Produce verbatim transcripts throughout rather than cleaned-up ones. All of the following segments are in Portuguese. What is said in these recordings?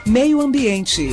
Meio Ambiente.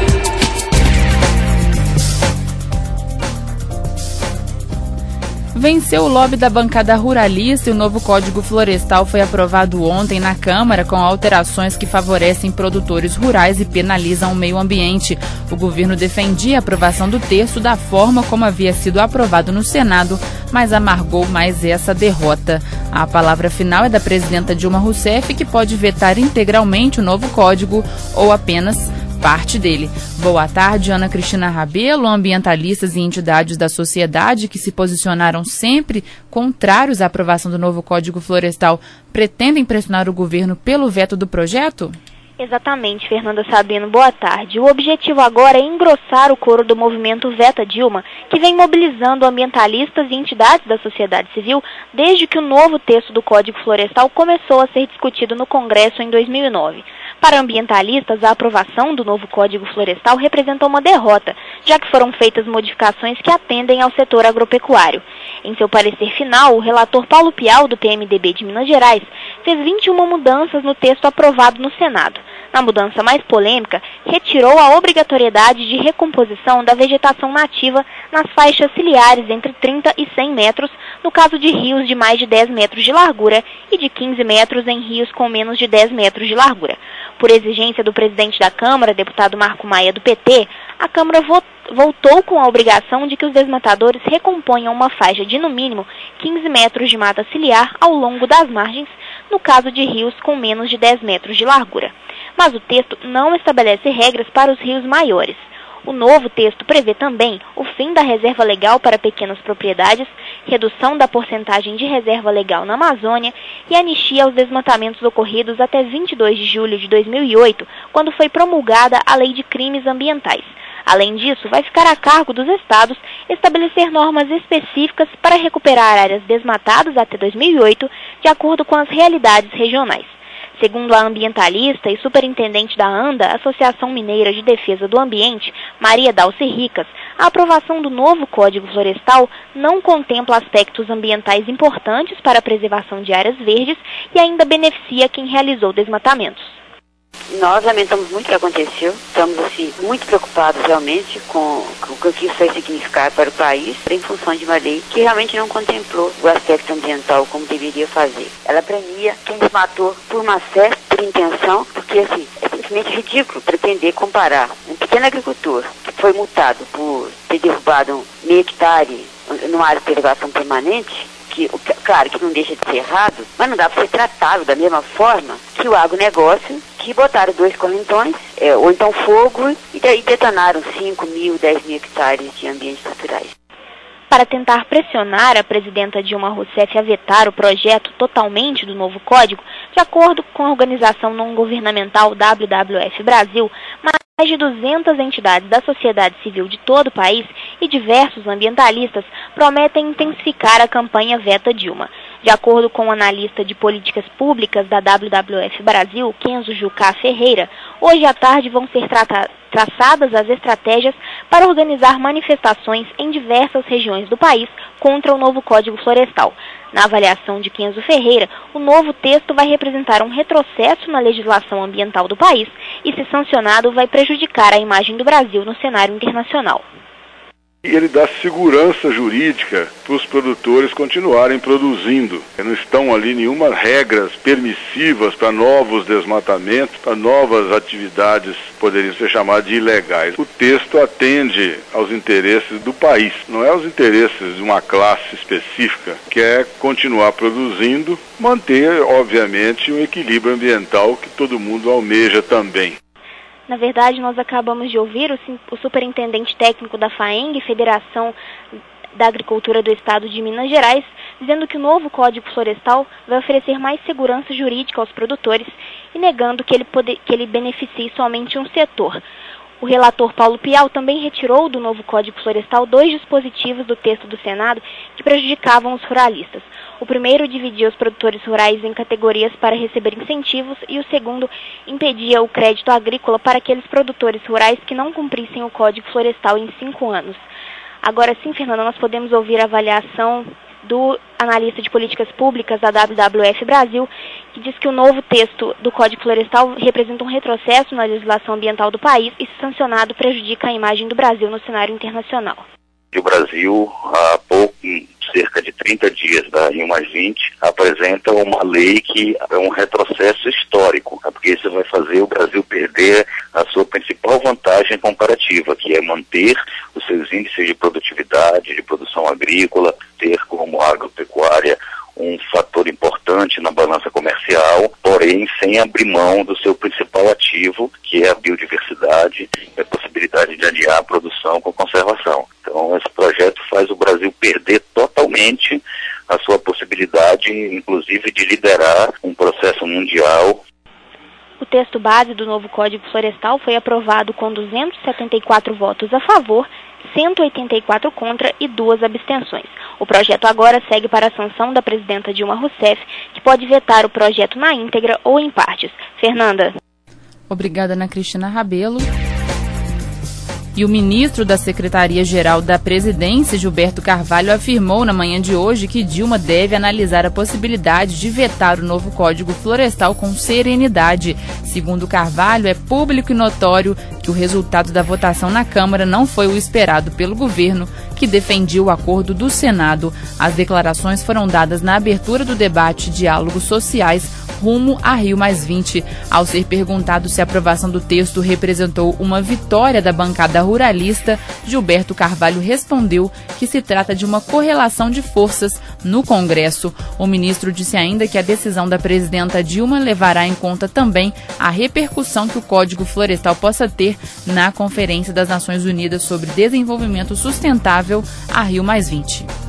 Venceu o lobby da bancada ruralista e o novo Código Florestal foi aprovado ontem na Câmara com alterações que favorecem produtores rurais e penalizam o meio ambiente. O governo defendia a aprovação do texto da forma como havia sido aprovado no Senado, mas amargou mais essa derrota. A palavra final é da presidenta Dilma Rousseff, que pode vetar integralmente o novo código ou apenas parte dele. Boa tarde, Ana Cristina Rabelo. Ambientalistas e entidades da sociedade que se posicionaram sempre contrários à aprovação do novo Código Florestal pretendem pressionar o governo pelo veto do projeto? Exatamente, Fernanda Sabino, boa tarde. O objetivo agora é engrossar o coro do movimento Veta Dilma, que vem mobilizando ambientalistas e entidades da sociedade civil desde que o novo texto do Código Florestal começou a ser discutido no Congresso em dois mil e nove. Para ambientalistas, a aprovação do novo Código Florestal representa uma derrota, já que foram feitas modificações que atendem ao setor agropecuário. Em seu parecer final, o relator Paulo Pial, do P M D B de Minas Gerais, fez vinte e uma mudanças no texto aprovado no Senado. Na mudança mais polêmica, retirou a obrigatoriedade de recomposição da vegetação nativa nas faixas ciliares entre trinta e cem metros, no caso de rios de mais de dez metros de largura e de quinze metros em rios com menos de dez metros de largura. Por exigência do presidente da Câmara, deputado Marco Maia, do P T, a Câmara voltou com a obrigação de que os desmatadores recomponham uma faixa de, no mínimo, quinze metros de mata ciliar ao longo das margens, no caso de rios com menos de dez metros de largura. Mas o texto não estabelece regras para os rios maiores. O novo texto prevê também o fim da reserva legal para pequenas propriedades, redução da porcentagem de reserva legal na Amazônia e anistia aos desmatamentos ocorridos até vinte e dois de julho de dois mil e oito, quando foi promulgada a Lei de Crimes Ambientais. Além disso, vai ficar a cargo dos estados estabelecer normas específicas para recuperar áreas desmatadas até dois mil e oito, de acordo com as realidades regionais. Segundo a ambientalista e superintendente da ANDA, Associação Mineira de Defesa do Ambiente, Maria Dalci Ricas, a aprovação do novo Código Florestal não contempla aspectos ambientais importantes para a preservação de áreas verdes e ainda beneficia quem realizou desmatamentos. Nós lamentamos muito o que aconteceu, estamos assim, muito preocupados realmente com, com o que isso vai significar para o país, em função de uma lei que realmente não contemplou o aspecto ambiental como deveria fazer. Ela premia quem desmatou por má fé, por intenção, porque assim, é simplesmente ridículo pretender comparar um pequeno agricultor que foi multado por ter derrubado meio hectare numa área de preservação permanente, que, claro, que não deixa de ser errado, mas não dá para ser tratado da mesma forma que o agronegócio, que botaram dois correntões, é, ou então fogo, e daí detonaram cinco mil, dez mil hectares de ambientes naturais. Para tentar pressionar a presidenta Dilma Rousseff a vetar o projeto totalmente do novo código, de acordo com a organização não-governamental W W F Brasil, mais de duzentas entidades da sociedade civil de todo o país e diversos ambientalistas prometem intensificar a campanha Veta Dilma. De acordo com o analista de políticas públicas da W W F Brasil, Kenzo Jucá Ferreira, hoje à tarde vão ser tratadas traçadas as estratégias para organizar manifestações em diversas regiões do país contra o novo Código Florestal. Na avaliação de Kenzo Ferreira, o novo texto vai representar um retrocesso na legislação ambiental do país e, se sancionado, vai prejudicar a imagem do Brasil no cenário internacional. Ele dá segurança jurídica para os produtores continuarem produzindo. Não estão ali nenhuma regras permissivas para novos desmatamentos, para novas atividades que poderiam ser chamadas de ilegais. O texto atende aos interesses do país, não é aos interesses de uma classe específica, que é continuar produzindo, manter, obviamente, um equilíbrio ambiental que todo mundo almeja também. Na verdade, nós acabamos de ouvir o, o superintendente técnico da FAENG, Federação da Agricultura do Estado de Minas Gerais, dizendo que o novo Código Florestal vai oferecer mais segurança jurídica aos produtores e negando que ele, pode, que ele beneficie somente um setor. O relator Paulo Pial também retirou do novo Código Florestal dois dispositivos do texto do Senado que prejudicavam os ruralistas. O primeiro dividia os produtores rurais em categorias para receber incentivos e o segundo impedia o crédito agrícola para aqueles produtores rurais que não cumprissem o Código Florestal em cinco anos. Agora sim, Fernanda, nós podemos ouvir a avaliação do analista de políticas públicas da W W F Brasil, que diz que o novo texto do Código Florestal representa um retrocesso na legislação ambiental do país e, se sancionado, prejudica a imagem do Brasil no cenário internacional. O Brasil, há pouco, cerca de trinta dias da Rio mais vinte, apresenta uma lei que é um retrocesso histórico, porque isso vai fazer o Brasil perder a sua principal vantagem comparativa, que é manter os seus índices de produtividade, de produção agrícola, ter como agropecuária um fator importante na balança comercial, porém sem abrir mão do seu principal ativo, que é a biodiversidade e a possibilidade de aliar a produção com a conservação. Então, esse projeto faz o Brasil perder totalmente a sua possibilidade, inclusive, de liderar um processo mundial. O texto base do novo Código Florestal foi aprovado com duzentos e setenta e quatro votos a favor, cento e oitenta e quatro contra e duas abstenções. O projeto agora segue para a sanção da presidenta Dilma Rousseff, que pode vetar o projeto na íntegra ou em partes. Fernanda. Obrigada, Ana Cristina Rabelo. E o ministro da Secretaria-Geral da Presidência, Gilberto Carvalho, afirmou na manhã de hoje que Dilma deve analisar a possibilidade de vetar o novo Código Florestal com serenidade. Segundo Carvalho, é público e notório que o resultado da votação na Câmara não foi o esperado pelo governo, que defendia o acordo do Senado. As declarações foram dadas na abertura do debate Diálogos Sociais rumo a Rio mais vinte. Ao ser perguntado se a aprovação do texto representou uma vitória da bancada ruralista, Gilberto Carvalho respondeu que se trata de uma correlação de forças no Congresso. O ministro disse ainda que a decisão da presidenta Dilma levará em conta também a repercussão que o Código Florestal possa ter na Conferência das Nações Unidas sobre Desenvolvimento Sustentável a Rio mais vinte.